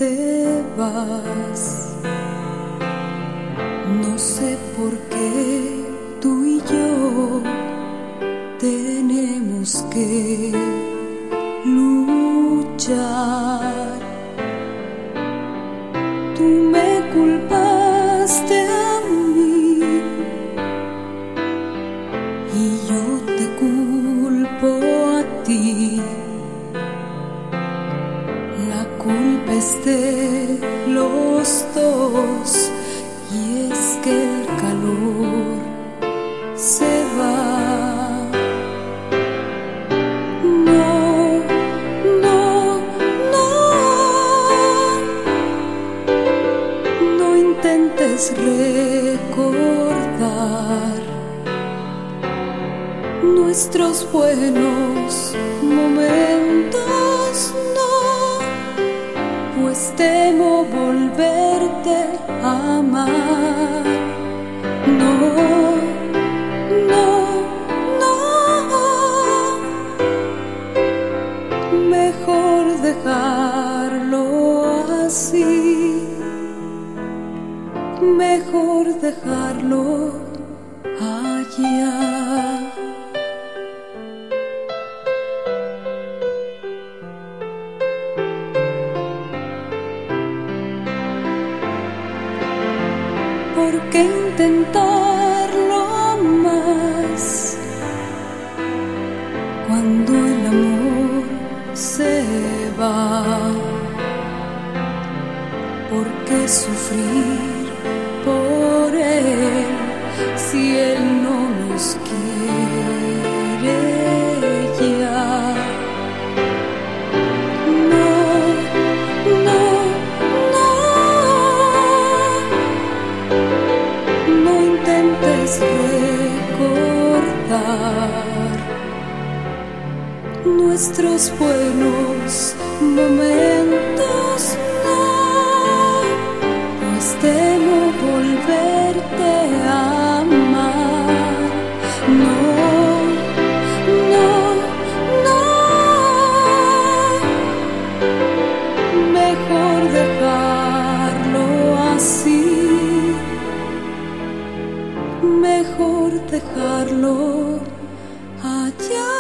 te vas. No sé por qué tú y yo tenemos que luchar. Tú me culpaste a mí y yo te culpo a ti. La culpa es de los dos, y es que el calor se va. No, no, no, no intentes recordar nuestros buenos momentos, no, pues temo volverte a amar. No, no, no, mejor dejarlo así, mejor dejarlo allá. ¿Por qué intentarlo más cuando el amor se va? ¿Por qué sufrir por él si él no nos quiere ya? No, no, no, no intentes recordar nuestros buenos momentos, no, pues temo volverte a amar. No, no, no, mejor dejarlo así, mejor dejarlo allá.